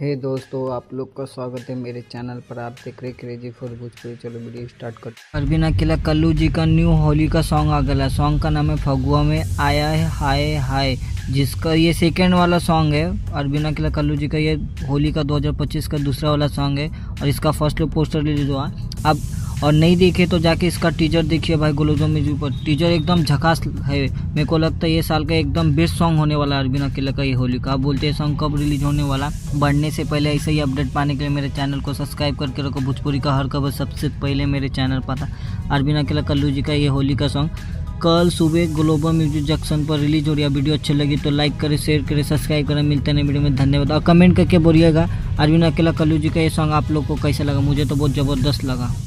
हे दोस्तों, आप लोग का स्वागत है मेरे चैनल पर। आप देख रहे क्रेजी फॉर भोजपुरी। चलो वीडियो स्टार्ट करते हैं। अरविंद अकेला कल्लू जी का न्यू होली का सॉन्ग आ गया। सॉन्ग का नाम है फगुआ में आया है हाय हाय, जिसका ये सेकेंड वाला सॉन्ग है। अरविंद अकेला कल्लू जी का ये होली का 2025 का दूसरा वाला सॉन्ग है और इसका फर्स्ट लुक पोस्टर रिलीज हुआ। अब और नहीं देखे तो जाके इसका टीजर देखिए भाई, ग्लोबल म्यूजिक पर। टीजर एकदम झकास है। मेरे को लगता है ये साल का एकदम बेस्ट सॉन्ग होने वाला है अरविंद अकेला का ये होली का। आप बोलते हैं सॉन्ग कब रिलीज होने वाला। बढ़ने से पहले ऐसे ही अपडेट पाने के लिए मेरे चैनल को सब्सक्राइब करके रखो। भोजपुरी का हर खबर सबसे पहले मेरे चैनल पर था। अरविंद अकेला कल्लू जी का ये होली का सॉन्ग कल सुबह ग्लोबल म्यूजिक जंक्शन पर रिलीज हो रही है। वीडियो अच्छी लगी तो लाइक करें, शेयर करें, सब्सक्राइब करें। मिलते हैं वीडियो में, धन्यवाद। और कमेंट करके बोलिएगा अरविंद अकेला कल्लू जी का ये सॉन्ग आप लोग को कैसा लगा। मुझे तो बहुत ज़बरदस्त लगा।